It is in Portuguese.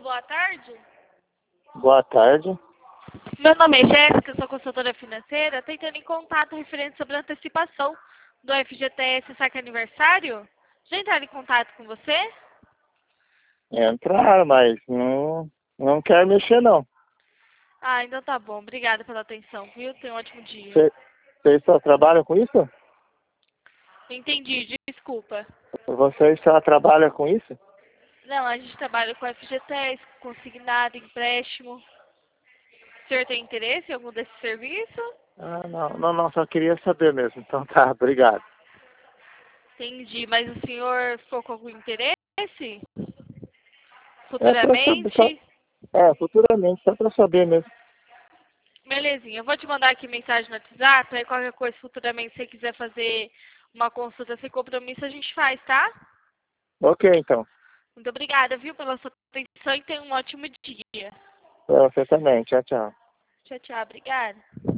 boa tarde. Boa tarde. Meu nome é Jéssica, sou consultora financeira, tentando em contato referente sobre a antecipação do FGTS Saque Aniversário. Já entraram em contato com você? Entraram, mas não quero mexer, não. Ah, então tá bom. Obrigada pela atenção, viu? Tenha um ótimo dia. Vocês só trabalham com isso? Entendi, desculpa. Vocês só trabalham com isso? Não, a gente trabalha com FGTS, consignado, empréstimo. O senhor tem interesse em algum desses serviços? Ah, não, só queria saber mesmo. Então tá, obrigado. Entendi, mas o senhor ficou com algum interesse? É pra saber, Futuramente? futuramente, só pra saber mesmo. Belezinha, eu vou te mandar aqui mensagem no WhatsApp, aí qualquer coisa futuramente, se você quiser fazer uma consulta sem compromisso, a gente faz, tá? Ok, então. Muito obrigada, viu, pela sua atenção e tenha um ótimo dia. Pra você também. Tchau, tchau. Tchau, tchau, obrigada.